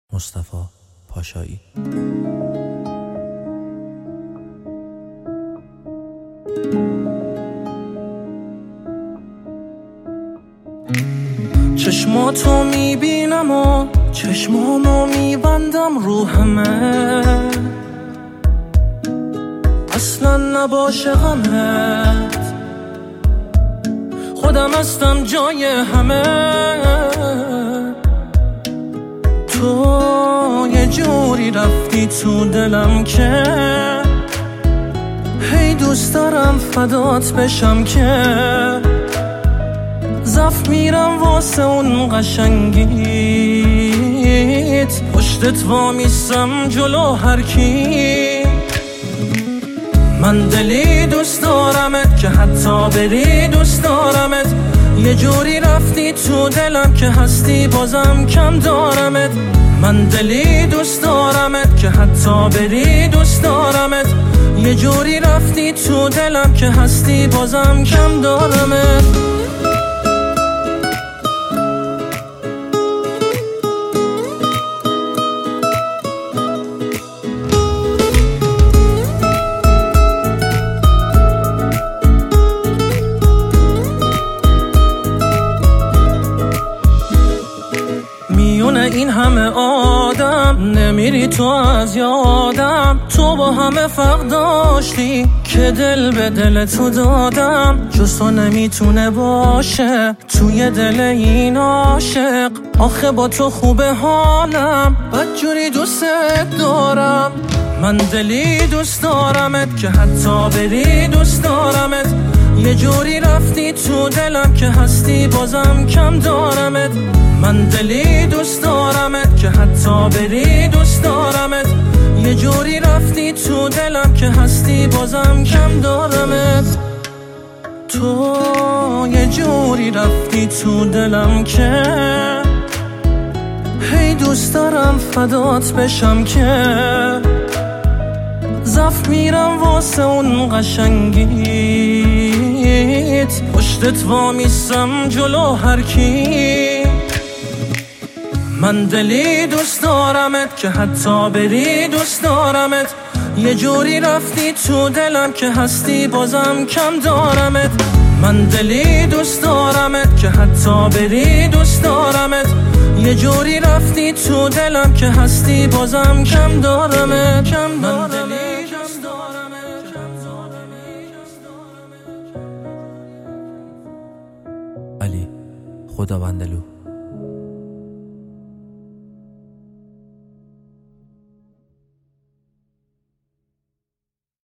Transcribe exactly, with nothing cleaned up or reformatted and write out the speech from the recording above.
مصطفی پاشایی. چشماتو میبینم و چشمامو میبندم رو همه، اصلا نباشه غمت، خودم هستم جای همه. تو یه جوری رفتی تو دلم که هی دوست دارم فدات بشم، که زف میرم واسه اون قشنگیت، پشتت وامیستم جلو هر کی. من دلی دوست دارمت که حتی بری دوست دارمت، یه جوری رفتی تو دلم که هستی بازم کم دارمت. من دلی دوست دارمت که حتی بری دوست دارمت، یه جوری رفتی تو دلم که هستی بازم کم دارمت. این همه آدم نمیری تو از یادم، تو با همه فرق داشتی که دل به دل تو دادم. جز تو نمیتونه باشه توی دل این عاشق، آخه با تو خوبه حالم، بدجوری دوست دارم. من دلی دوست دارمت که حتی بری دوست دارمت، یه جوری رفتی تو دلم که هستی بازم کم دارمت. من دلی دوست دارمت که حتی بری دوست دارمت، یه جوری رفتی تو دلم که هستی بازم کم دارمت. تو یه جوری رفتی تو دلم که هی دوست دارم فدات بشم، که زف میرم واسه اون قشنگیت، پشتت وامیستم جلو هر کی. من دلی دوست دارمت که حتی بری دوست دارمت، یه جوری رفتی تو دلم که هستی بازم کم دارمت. من دلی دوست دارمت که حتی بری دوست دارمت، یه جوری رفتی تو دلم که هستی بازم کم دارمت. کم دارمت. علی خداوندلو.